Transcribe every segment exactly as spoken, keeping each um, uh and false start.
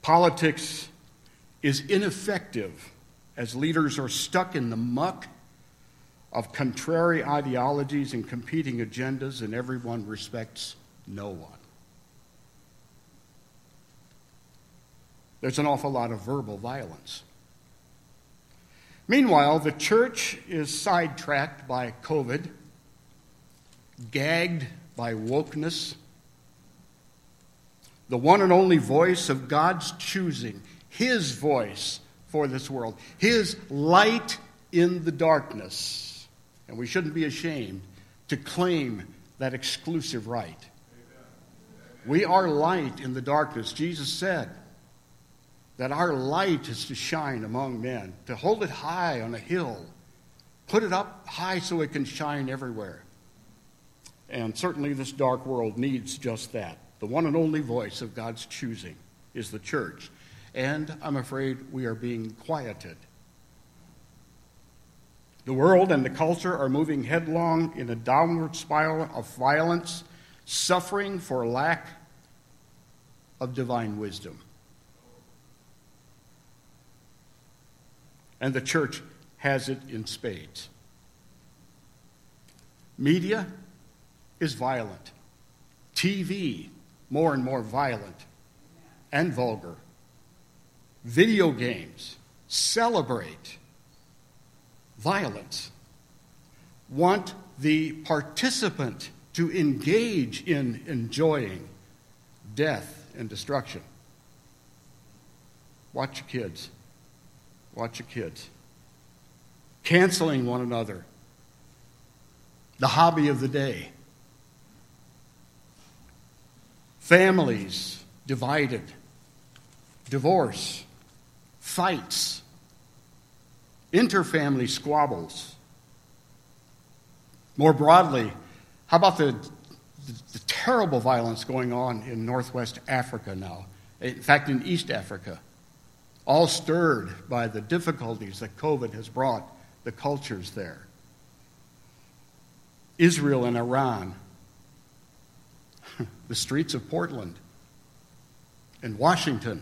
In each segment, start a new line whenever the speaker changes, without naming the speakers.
Politics is ineffective as leaders are stuck in the muck of contrary ideologies and competing agendas, and everyone respects no one. There's an awful lot of verbal violence. Meanwhile, the church is sidetracked by COVID, gagged by wokeness. The one and only voice of God's choosing, His voice for this world, His light in the darkness. And we shouldn't be ashamed to claim that exclusive right. We are light in the darkness. Jesus said that our light is to shine among men, to hold it high on a hill, put it up high so it can shine everywhere. And certainly this dark world needs just that. The one and only voice of God's choosing is the church. And I'm afraid we are being quieted. The world and the culture are moving headlong in a downward spiral of violence, suffering for lack of divine wisdom. And the church has it in spades. Media is violent. T V, more and more violent and vulgar. Video games celebrate violence, want the participant to engage in enjoying death and destruction. Watch your kids. Watch your kids. Canceling one another. The hobby of the day. Families divided. Divorce. Fights. Interfamily squabbles. More broadly, how about the, the, the terrible violence going on in Northwest Africa now? In fact, in East Africa. All stirred by the difficulties that COVID has brought the cultures there. Israel and Iran. The streets of Portland and Washington.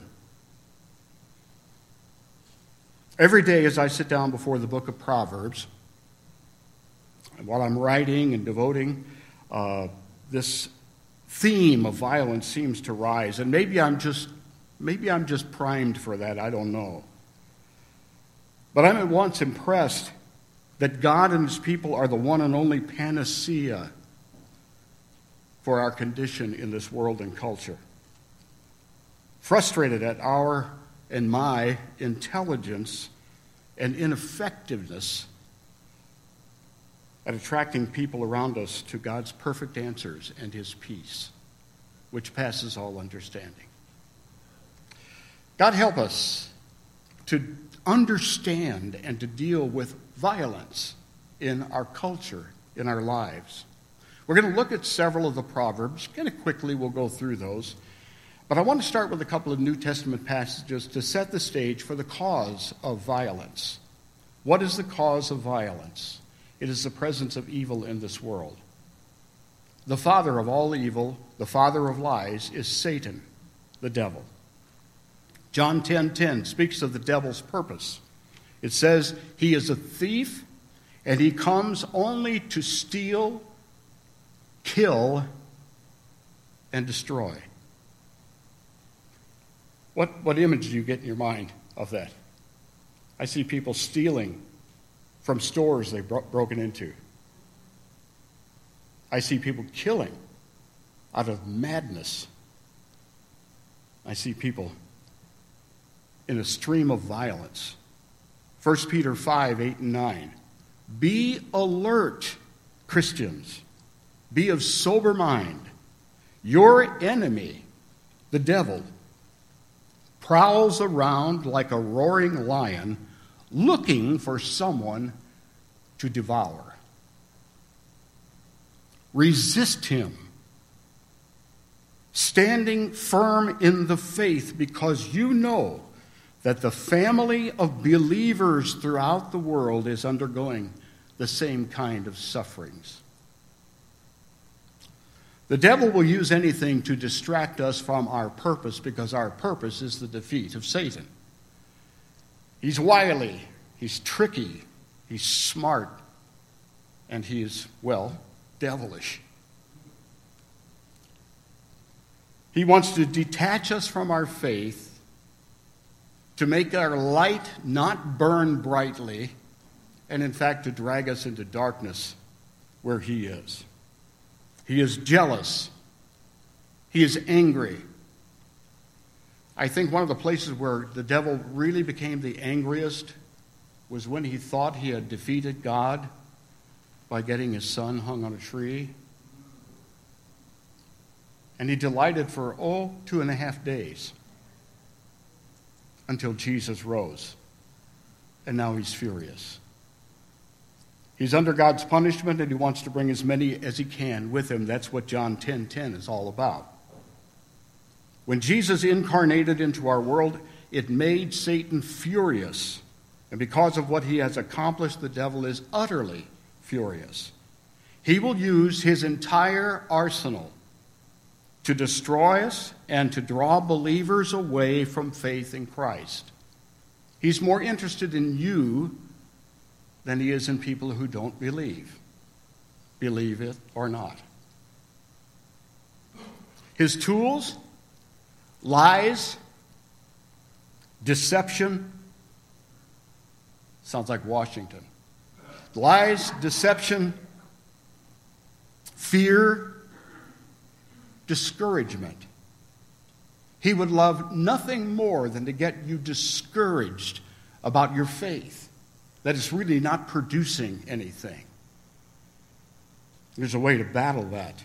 Every day as I sit down before the book of Proverbs, and while I'm writing and devoting, uh, this theme of violence seems to rise. And maybe I'm just maybe I'm just primed for that, I don't know. But I'm at once impressed that God and His people are the one and only panacea for our condition in this world and culture. Frustrated at our and my intelligence and ineffectiveness at attracting people around us to God's perfect answers and His peace, which passes all understanding. God help us to understand and to deal with violence in our culture, in our lives. We're going to look at several of the Proverbs. Kind of quickly, we'll go through those. But I want to start with a couple of New Testament passages to set the stage for the cause of violence. What is the cause of violence? It is the presence of evil in this world. The father of all evil, the father of lies, is Satan, the devil. John ten ten speaks of the devil's purpose. It says, he is a thief, and he comes only to steal, kill, and destroy. What, what image do you get in your mind of that? I see people stealing from stores they've bro- broken into. I see people killing out of madness. I see people in a stream of violence. First Peter five, eight, and nine. Be alert, Christians. Be of sober mind. Your enemy, the devil, prowls around like a roaring lion, looking for someone to devour. Resist him, standing firm in the faith, because you know that the family of believers throughout the world is undergoing the same kind of sufferings. The devil will use anything to distract us from our purpose, because our purpose is the defeat of Satan. He's wily, he's tricky, he's smart, and he is, well, devilish. He wants to detach us from our faith, to make our light not burn brightly, and in fact to drag us into darkness where he is. He is jealous. He is angry. I think one of the places where the devil really became the angriest was when he thought he had defeated God by getting his son hung on a tree. And he delighted for, oh, two and a half days until Jesus rose. And now he's furious. He's under God's punishment, and he wants to bring as many as he can with him. That's what John ten ten is all about. When Jesus incarnated into our world, it made Satan furious. And because of what he has accomplished, the devil is utterly furious. He will use his entire arsenal to destroy us and to draw believers away from faith in Christ. He's more interested in you than he is in people who don't believe. Believe it or not. His tools: lies, deception. Sounds like Washington. Lies, deception, fear, discouragement. He would love nothing more than to get you discouraged about your faith, that it's really not producing anything. There's a way to battle that.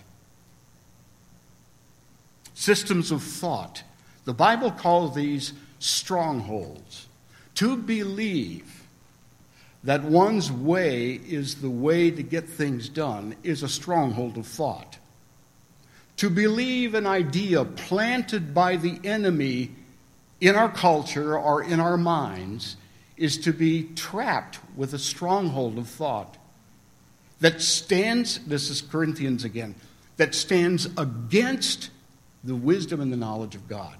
Systems of thought. The Bible calls these strongholds. To believe that one's way is the way to get things done is a stronghold of thought. To believe an idea planted by the enemy in our culture or in our minds is to be trapped with a stronghold of thought that stands, this is Corinthians again, that stands against the wisdom and the knowledge of God.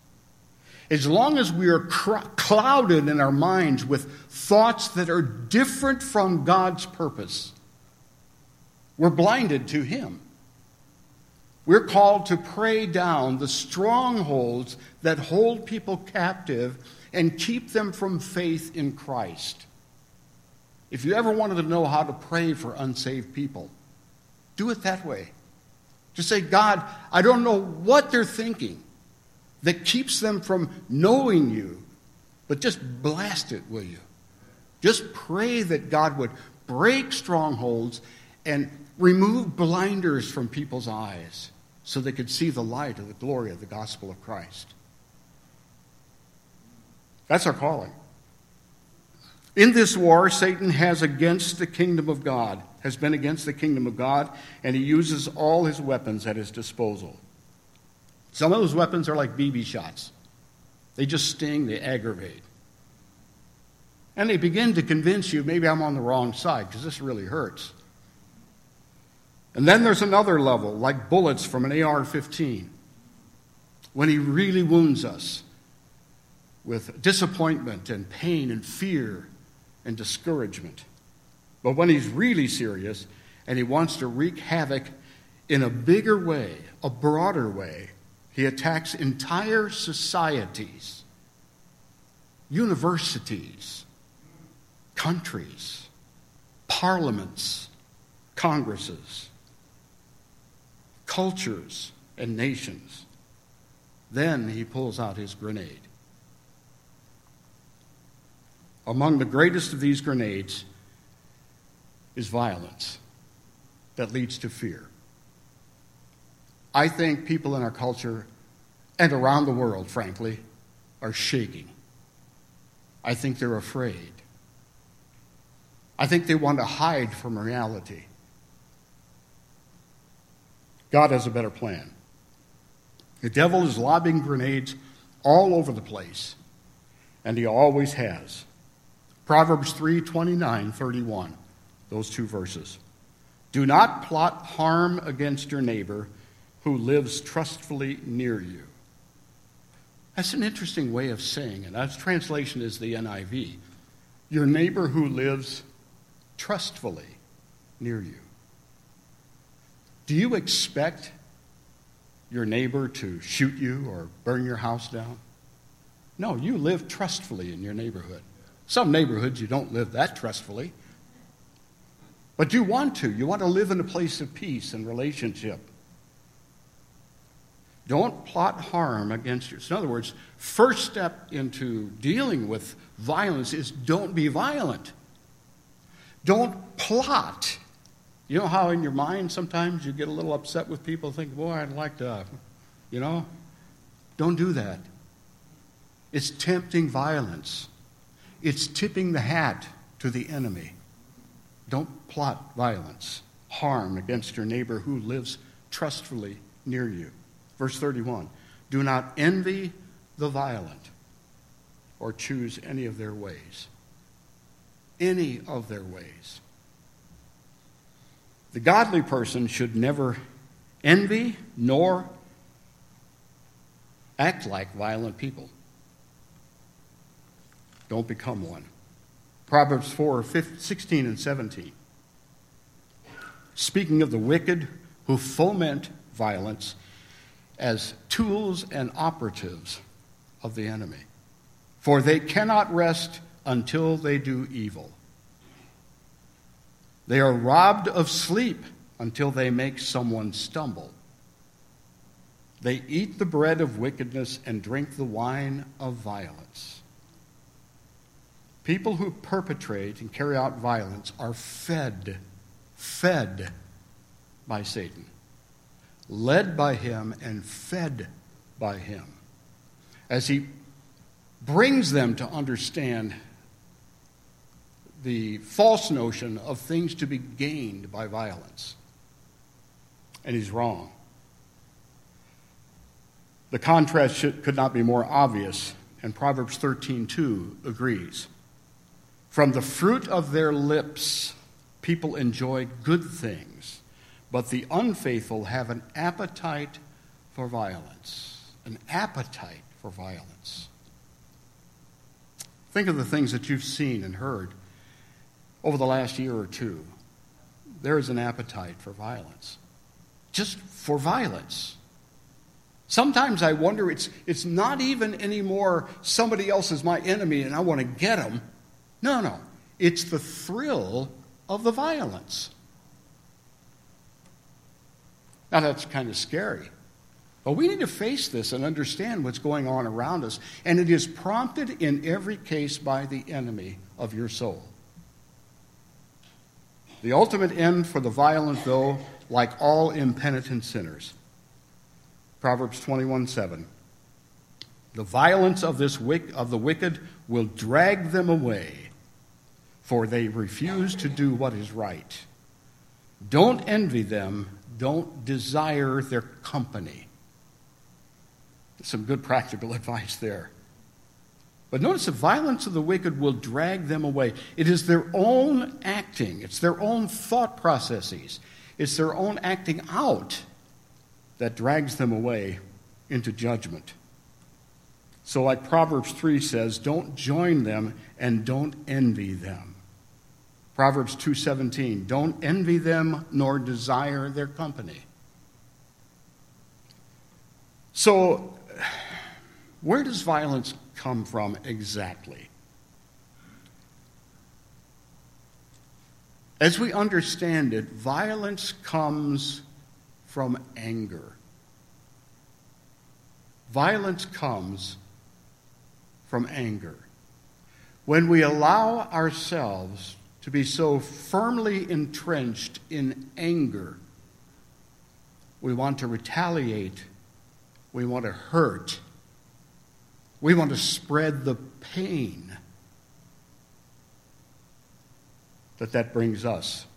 As long as we are cr- clouded in our minds with thoughts that are different from God's purpose, we're blinded to him. We're called to pray down the strongholds that hold people captive and keep them from faith in Christ. If you ever wanted to know how to pray for unsaved people, do it that way. Just say, God, I don't know what they're thinking that keeps them from knowing you, but just blast it, will you? Just pray that God would break strongholds and remove blinders from people's eyes so they could see the light of the glory of the gospel of Christ. That's our calling. In this war, Satan has against the kingdom of God, has been against the kingdom of God, and he uses all his weapons at his disposal. Some of those weapons are like B B shots. They just sting, they aggravate. And they begin to convince you, maybe I'm on the wrong side, because this really hurts. And then there's another level, like bullets from an A R fifteen, when he really wounds us with disappointment and pain and fear and discouragement. But when he's really serious and he wants to wreak havoc in a bigger way, a broader way, he attacks entire societies, universities, countries, parliaments, congresses, cultures, and nations. Then he pulls out his grenade. Among the greatest of these grenades is violence that leads to fear. I think people in our culture and around the world, frankly, are shaking. I think they're afraid. I think they want to hide from reality. God has a better plan. The devil is lobbing grenades all over the place, and he always has. Proverbs three, twenty-nine, thirty-one, those two verses. Do not plot harm against your neighbor. who lives trustfully near you. That's an interesting way of saying it. That translation is the N I V. Your neighbor who lives trustfully near you. Do you expect your neighbor to shoot you or burn your house down? No, you live trustfully in your neighborhood. Some neighborhoods you don't live that trustfully. But you want to. You want to live in a place of peace and relationship. Don't plot harm against you. So in other words, first step into dealing with violence is don't be violent. Don't plot. You know how in your mind sometimes you get a little upset with people, think, boy, I'd like to, you know? Don't do that. It's tempting violence. It's tipping the hat to the enemy. Don't plot violence, harm against your neighbor who lives trustfully near you. Verse thirty-one, do not envy the violent or choose any of their ways. Any of their ways. The godly person should never envy nor act like violent people. Don't become one. Proverbs four, sixteen and seventeen. Speaking of the wicked who foment violence as tools and operatives of the enemy. For they cannot rest until they do evil. They are robbed of sleep until they make someone stumble. They eat the bread of wickedness and drink the wine of violence. People who perpetrate and carry out violence are fed, fed by Satan, led by him and fed by him, as he brings them to understand the false notion of things to be gained by violence. And he's wrong. The contrast should, could not be more obvious, and Proverbs thirteen two agrees. From the fruit of their lips, people enjoy good things, but the unfaithful have an appetite for violence. An appetite for violence. Think of the things that you've seen and heard over the last year or two. There is an appetite for violence. Just for violence. Sometimes I wonder, it's, it's not even anymore somebody else is my enemy and I want to get them. No, no. It's the thrill of the violence. Now that's kind of scary. But we need to face this and understand what's going on around us. And it is prompted in every case by the enemy of your soul. The ultimate end for the violent, though, like all impenitent sinners. Proverbs twenty-one seven. The violence of this wick, of the wicked will drag them away, for they refuse to do what is right. Don't envy them. Don't desire their company. Some good practical advice there. But notice the violence of the wicked will drag them away. It is their own acting. It's their own thought processes. It's their own acting out that drags them away into judgment. So like Proverbs three says, don't join them and don't envy them. Proverbs two seventeen, don't envy them nor desire their company. So, where does violence come from exactly? As we understand it, violence comes from anger. Violence comes from anger. When we allow ourselves to be so firmly entrenched in anger, we want to retaliate, we want to hurt, we want to spread the pain that that brings us.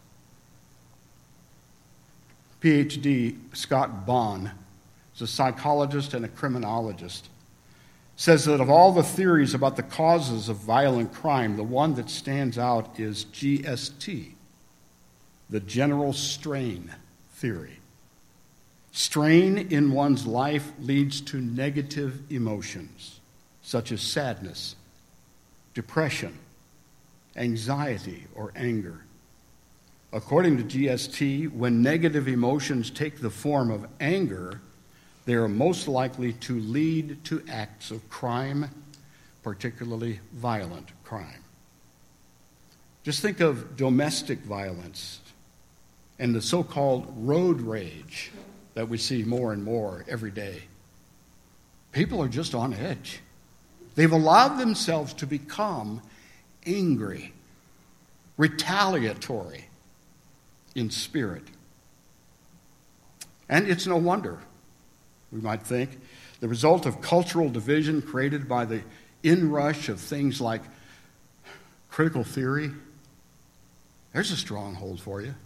P H D Scott Bonn is a psychologist and a criminologist. Says that of all the theories about the causes of violent crime, the one that stands out is G S T, the general strain theory. Strain in one's life leads to negative emotions, such as sadness, depression, anxiety, or anger. According to G S T, when negative emotions take the form of anger, they are most likely to lead to acts of crime, particularly violent crime. Just think of domestic violence and the so-called road rage that we see more and more every day. People are just on edge. They've allowed themselves to become angry, retaliatory in spirit. And it's no wonder, we might think, the result of cultural division created by the inrush of things like critical theory. There's a stronghold for you.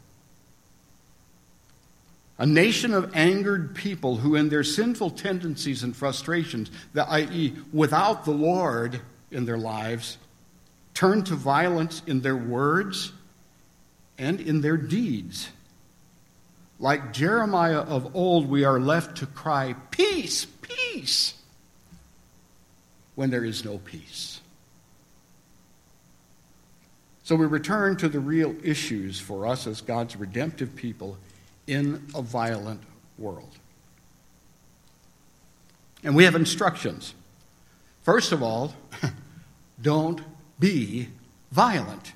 A nation of angered people who in their sinful tendencies and frustrations, that is, without the Lord in their lives, turn to violence in their words and in their deeds. Like Jeremiah of old, we are left to cry, "Peace, peace," when there is no peace. So we return to the real issues for us as God's redemptive people in a violent world. And we have instructions. First of all, don't be violent.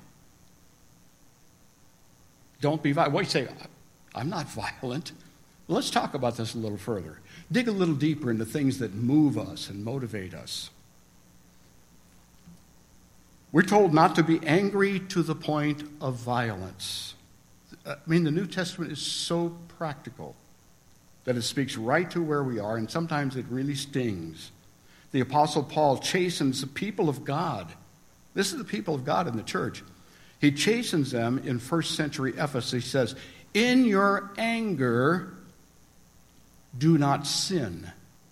Don't be violent. What do you say? I'm not violent. Well, let's talk about this a little further. Dig a little deeper into things that move us and motivate us. We're told not to be angry to the point of violence. I mean, the New Testament is so practical that it speaks right to where we are, and sometimes it really stings. The Apostle Paul chastens the people of God. This is the people of God in the church. He chastens them in first century Ephesus. He says, "In your anger, do not sin."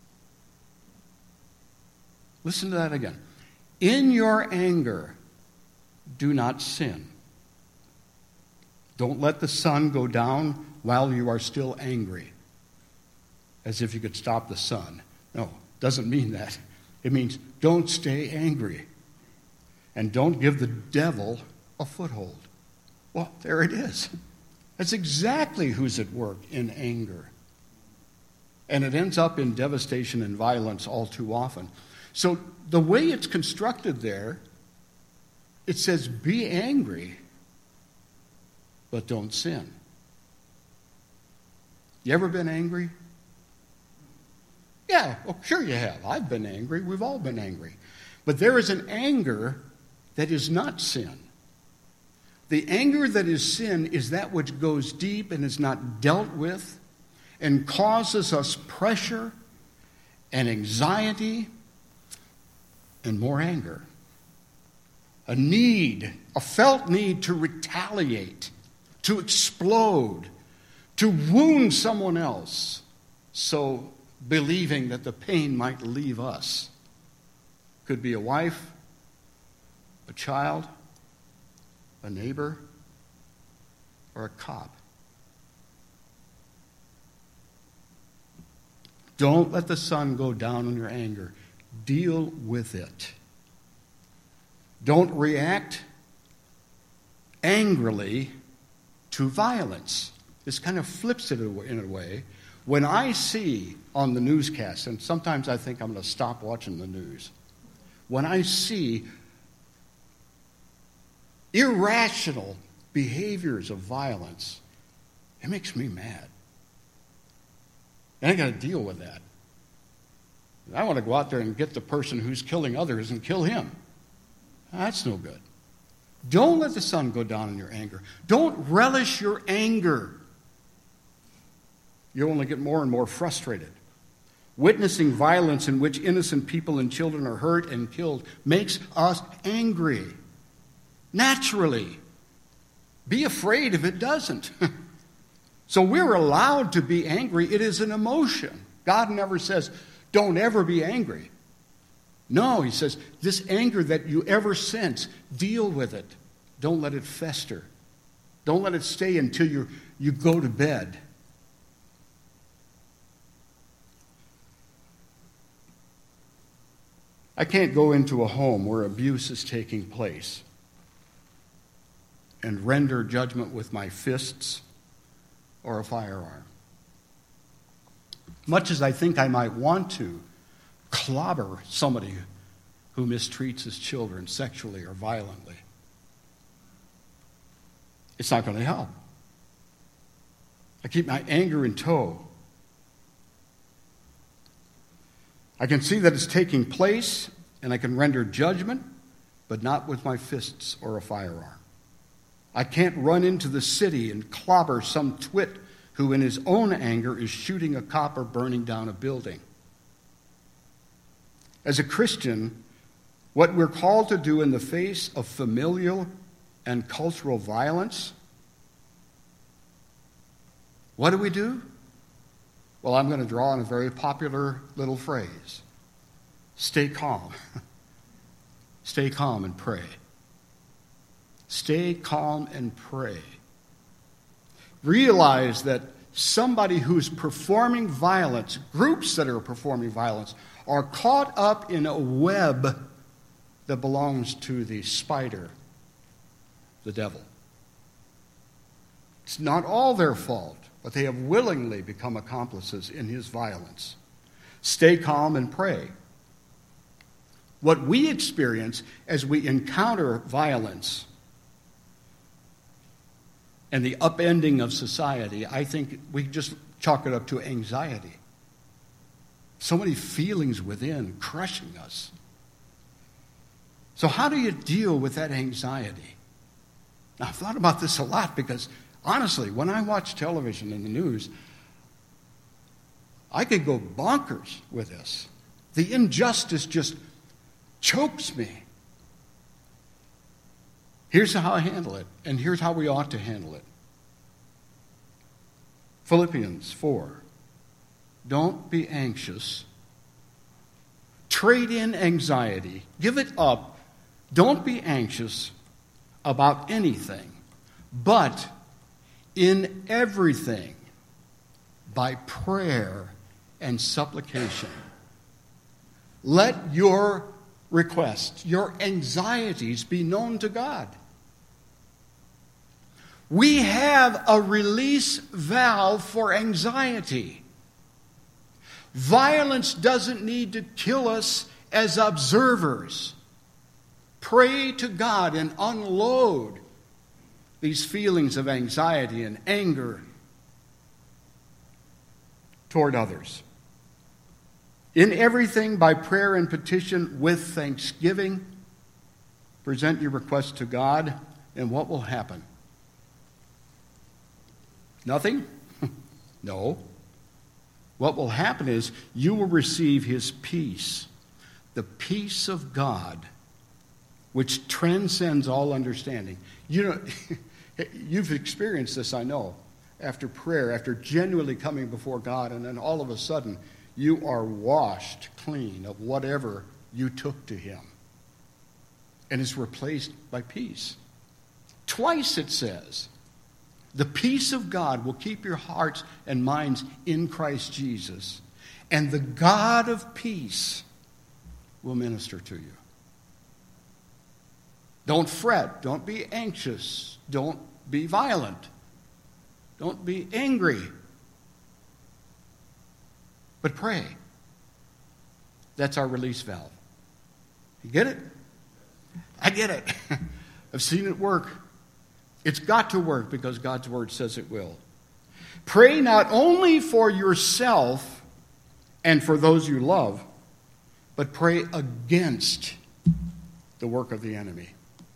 Listen to that again. In your anger, do not sin. Don't let the sun go down while you are still angry, as if you could stop the sun. No, doesn't mean that. It means don't stay angry. And don't give the devil a foothold. Well, there it is. That's exactly who's at work in anger. And it ends up in devastation and violence all too often. So the way it's constructed there, it says be angry, but don't sin. You ever been angry? Yeah, well, sure you have. I've been angry. We've all been angry. But there is an anger that is not sin. The anger that is sin is that which goes deep and is not dealt with and causes us pressure and anxiety and more anger. A need, a felt need to retaliate, to explode, to wound someone else, so believing that the pain might leave us. Could be a wife, a child, a neighbor, or a cop. Don't let the sun go down on your anger. Deal with it. Don't react angrily to violence. This kind of flips it in a way. When I see on the newscast, and sometimes I think I'm going to stop watching the news, when I see irrational behaviors of violence, it makes me mad. And I got to deal with that. I want to go out there and get the person who's killing others and kill him. That's no good. Don't let the sun go down in your anger. Don't relish your anger. You'll only get more and more frustrated. Witnessing violence in which innocent people and children are hurt and killed makes us angry. Naturally. Be afraid if it doesn't. So we're allowed to be angry. It is an emotion. God never says, don't ever be angry. No, he says, this anger that you ever sense, deal with it. Don't let it fester. Don't let it stay until you you go to bed. I can't go into a home where abuse is taking place and render judgment with my fists or a firearm. Much as I think I might want to clobber somebody who mistreats his children sexually or violently, it's not going to help. I keep my anger in tow. I can see that it's taking place, and I can render judgment, but not with my fists or a firearm. I can't run into the city and clobber some twit who in his own anger is shooting a cop or burning down a building. As a Christian, what we're called to do in the face of familial and cultural violence, what do we do? Well, I'm going to draw on a very popular little phrase. Stay calm. Stay calm and pray. Stay calm and pray. Realize that somebody who's performing violence, groups that are performing violence, are caught up in a web that belongs to the spider, the devil. It's not all their fault, but they have willingly become accomplices in his violence. Stay calm and pray. What we experience as we encounter violence and the upending of society, I think we just chalk it up to anxiety. So many feelings within crushing us. So how do you deal with that anxiety? Now, I've thought about this a lot because, honestly, when I watch television and the news, I could go bonkers with this. The injustice just chokes me. Here's how I handle it, and here's how we ought to handle it. Philippians four. Don't be anxious. Trade in anxiety. Give it up. Don't be anxious about anything, but in everything, by prayer and supplication, let your requests, your anxieties be known to God. We have a release valve for anxiety. Violence doesn't need to kill us as observers. Pray to God and unload these feelings of anxiety and anger toward others. In everything, by prayer and petition with thanksgiving, present your requests to God, and what will happen? Nothing? No. What will happen is you will receive his peace, the peace of God, which transcends all understanding. You know, you've experienced this, I know, after prayer, after genuinely coming before God, and then all of a sudden, you are washed clean of whatever you took to him. And is replaced by peace. Twice it says, the peace of God will keep your hearts and minds in Christ Jesus, and the God of peace will minister to you. Don't fret. Don't be anxious. Don't be violent. Don't be angry. But pray. That's our release valve. You get it? I get it. I've seen it work. It's got to work because God's word says it will. Pray not only for yourself and for those you love, but pray against the work of the enemy.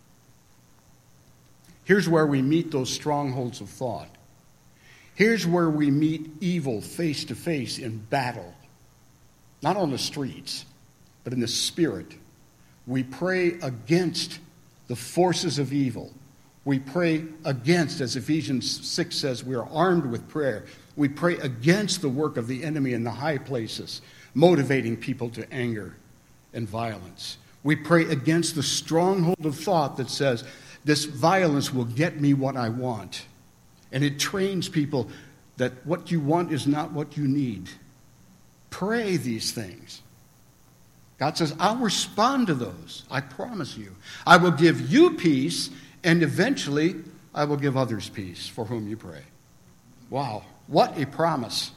Here's where we meet those strongholds of thought. Here's where we meet evil face to face in battle. Not on the streets, but in the spirit. We pray against the forces of evil. We pray against, as Ephesians six says, we are armed with prayer. We pray against the work of the enemy in the high places, motivating people to anger and violence. We pray against the stronghold of thought that says, this violence will get me what I want. And it trains people that what you want is not what you need. Pray these things. God says, I'll respond to those. I promise you. I will give you peace, and eventually I will give others peace for whom you pray. Wow, what a promise.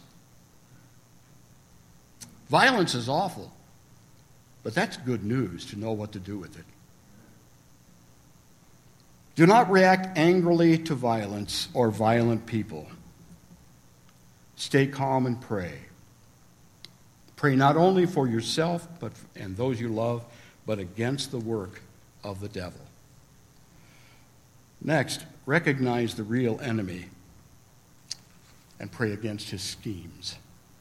Violence is awful, but that's good news to know what to do with it. Do not react angrily to violence or violent people. Stay calm and pray. Pray not only for yourself but and those you love, but against the work of the devil. Next, recognize the real enemy and pray against his schemes.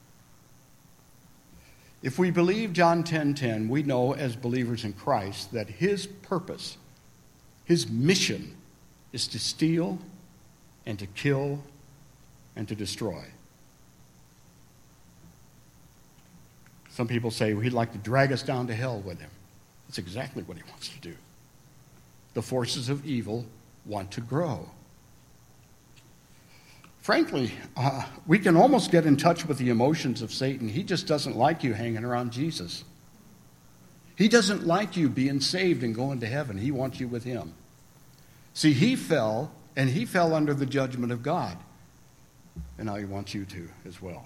If we believe John ten ten, we know as believers in Christ that his purpose, his mission, is to steal and to kill and to destroy. Some people say, well, he'd like to drag us down to hell with him. That's exactly what he wants to do. The forces of evil want to grow. Frankly, uh, we can almost get in touch with the emotions of Satan. He just doesn't like you hanging around Jesus. He doesn't like you being saved and going to heaven. He wants you with him. See, he fell, and he fell under the judgment of God. And now he wants you to as well.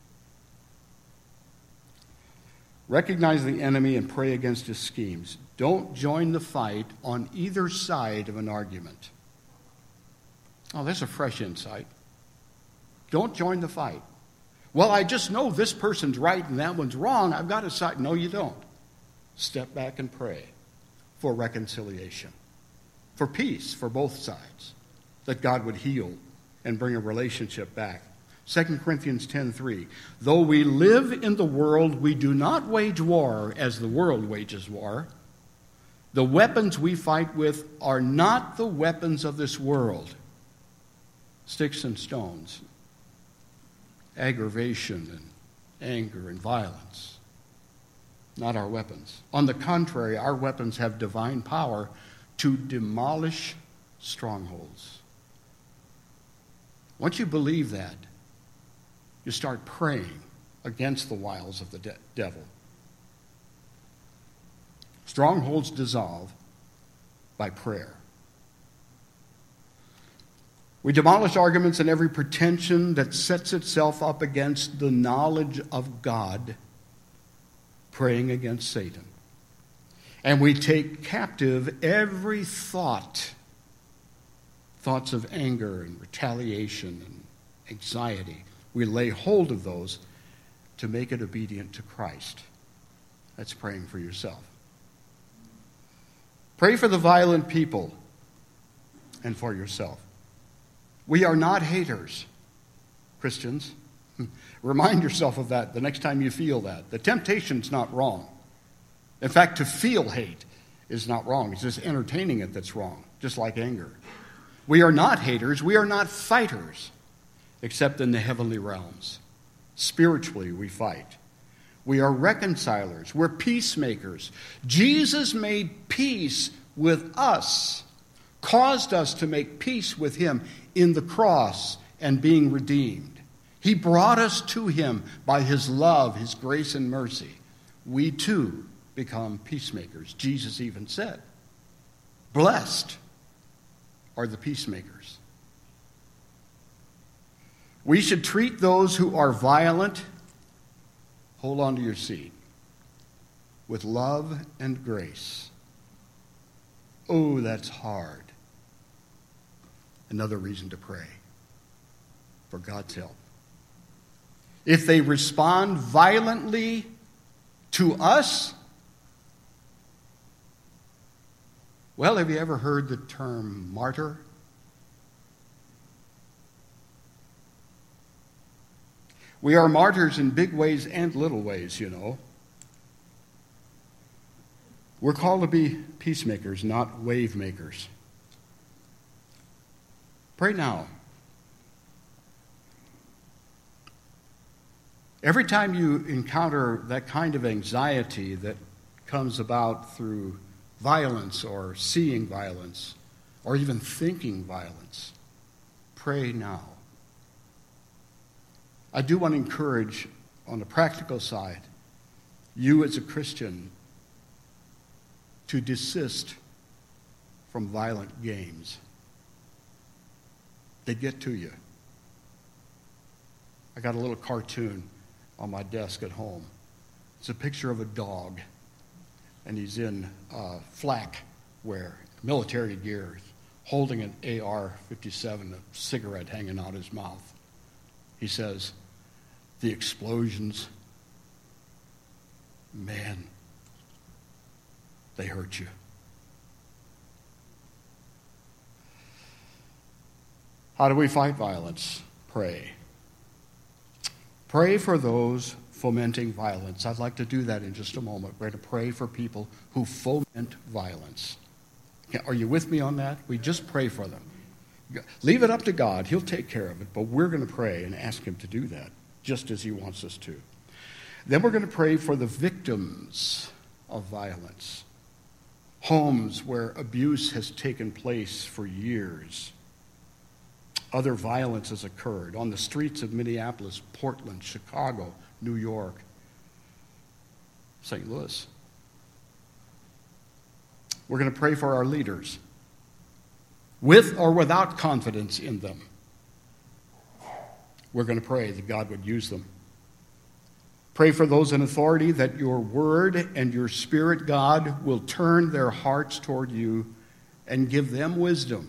Recognize the enemy and pray against his schemes. Don't join the fight on either side of an argument. Oh, that's a fresh insight. Don't join the fight. Well, I just know this person's right and that one's wrong. I've got to side. No, you don't. Step back and pray for reconciliation, for peace for both sides, that God would heal and bring a relationship back. Second Corinthians ten three, though we live in the world, we do not wage war as the world wages war. The weapons we fight with are not the weapons of this world. Sticks and stones, aggravation and anger and violence. Not our weapons. On the contrary, our weapons have divine power to demolish strongholds. Once you believe that, you start praying against the wiles of the de- devil. Strongholds dissolve by prayer. We demolish arguments and every pretension that sets itself up against the knowledge of God, praying against Satan. And we take captive every thought, thoughts of anger and retaliation and anxiety. We lay hold of those to make it obedient to Christ. That's praying for yourself. Pray for the violent people and for yourself. We are not haters, Christians. Remind yourself of that the next time you feel that. The temptation's not wrong. In fact, to feel hate is not wrong. It's just entertaining it that's wrong, just like anger. We are not haters. We are not fighters, except in the heavenly realms. Spiritually, we fight. We are reconcilers. We're peacemakers. Jesus made peace with us, caused us to make peace with him in the cross and being redeemed. He brought us to him by his love, his grace, and mercy. We too become peacemakers. Jesus even said, blessed are the peacemakers. We should treat those who are violent, hold on to your seat, with love and grace. Oh, that's hard. Another reason to pray for God's help. If they respond violently to us, well, have you ever heard the term martyr? We are martyrs in big ways and little ways, you know. We're called to be peacemakers, not wave makers. Pray now. Every time you encounter that kind of anxiety that comes about through violence or seeing violence or even thinking violence, pray now. I do want to encourage, on the practical side, you as a Christian to desist from violent games. They get to you. I got a little cartoon on my desk at home. It's a picture of a dog, and he's in uh, flak wear, military gear, holding an A R fifty-seven, a cigarette hanging out his mouth. He says, "The explosions, man, they hurt you." How do we fight violence? Pray. Pray for those fomenting violence. I'd like to do that in just a moment. We're going to pray for people who foment violence. Are you with me on that? We just pray for them. Leave it up to God. He'll take care of it. But we're going to pray and ask him to do that, just as he wants us to. Then we're going to pray for the victims of violence. Homes where abuse has taken place for years. Other violence has occurred on the streets of Minneapolis, Portland, Chicago, New York, Saint Louis. We're going to pray for our leaders, with or without confidence in them. We're going to pray that God would use them. Pray for those in authority that your word and your Spirit, God, will turn their hearts toward you and give them wisdom.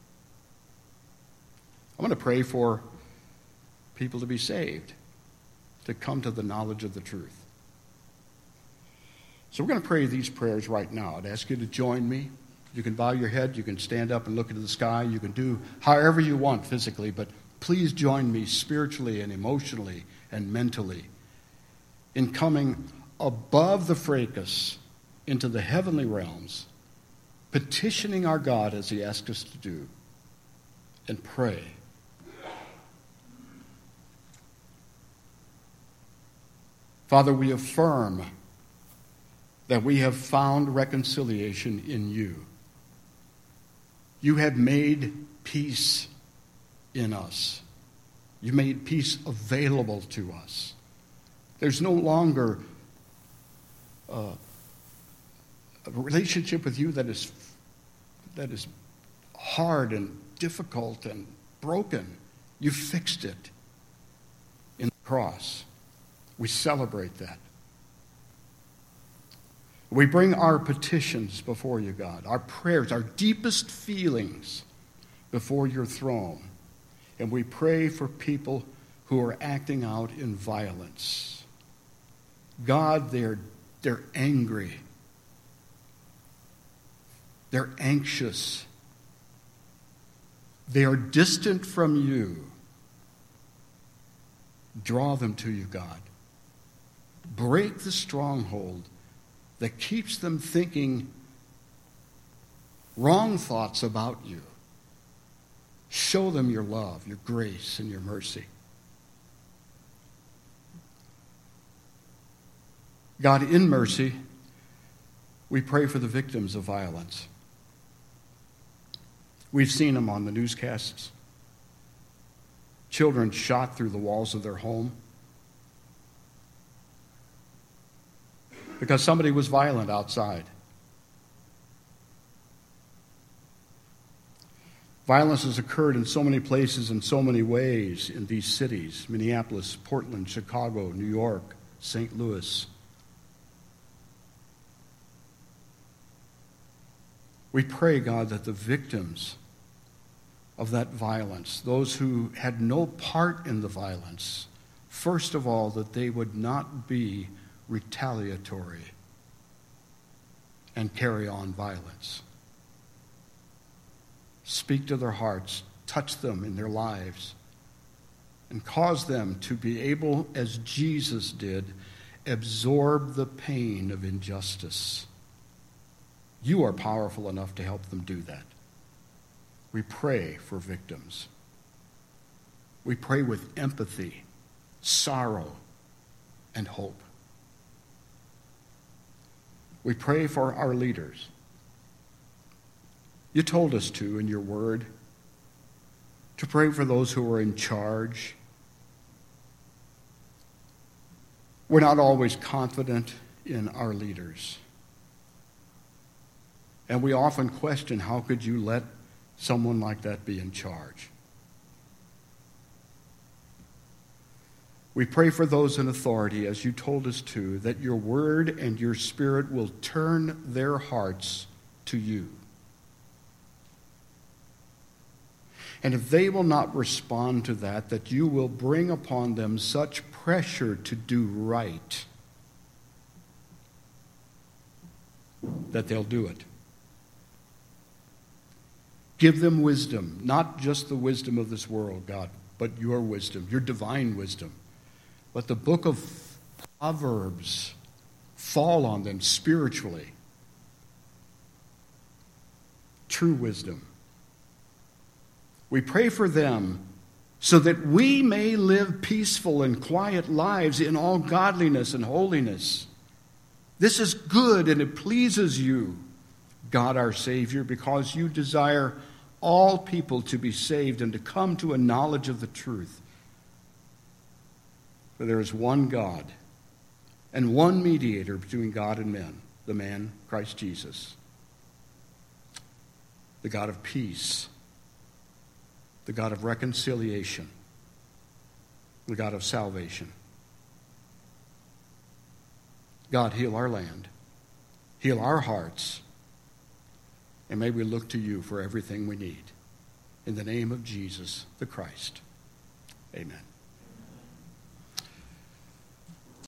I'm going to pray for people to be saved, to come to the knowledge of the truth. So we're going to pray these prayers right now. I'd ask you to join me. You can bow your head. You can stand up and look into the sky. You can do however you want physically, but please join me spiritually and emotionally and mentally in coming above the fracas into the heavenly realms, petitioning our God as he asks us to do, and pray. Father, we affirm that we have found reconciliation in you. You have made peace in us. You made peace available to us. There's no longer uh, a relationship with you that is that is hard and difficult and broken. You fixed it in the cross. We celebrate that. We bring our petitions before you, God, our prayers, our deepest feelings before your throne. And we pray for people who are acting out in violence. God, they're, they're angry. They're anxious. They are distant from you. Draw them to you, God. Break the stronghold that keeps them thinking wrong thoughts about you. Show them your love, your grace, and your mercy. God, in mercy, we pray for the victims of violence. We've seen them on the newscasts. Children shot through the walls of their home because somebody was violent outside. Violence has occurred in so many places in so many ways in these cities: Minneapolis, Portland, Chicago, New York, Saint Louis. We pray, God, that the victims of that violence, those who had no part in the violence, first of all, that they would not be retaliatory and carry on violence. Speak to their hearts, touch them in their lives, and cause them to be able, as Jesus did, absorb the pain of injustice. You are powerful enough to help them do that. We pray for victims. We pray with empathy, sorrow, and hope. We pray for our leaders. You told us to in your word, to pray for those who are in charge. We're not always confident in our leaders. And we often question, how could you let someone like that be in charge? We pray for those in authority, as you told us to, that your word and your spirit will turn their hearts to you. And if they will not respond to that, that you will bring upon them such pressure to do right that they'll do it. Give them wisdom, not just the wisdom of this world, God, but your wisdom, your divine wisdom. Let the book of Proverbs fall on them spiritually. True wisdom. We pray for them so that we may live peaceful and quiet lives in all godliness and holiness. This is good and it pleases you, God our Savior, because you desire all people to be saved and to come to a knowledge of the truth. For there is one God and one mediator between God and men, the man Christ Jesus, the God of peace, the God of reconciliation, the God of salvation. God, heal our land, heal our hearts, and may we look to you for everything we need. In the name of Jesus the Christ, amen.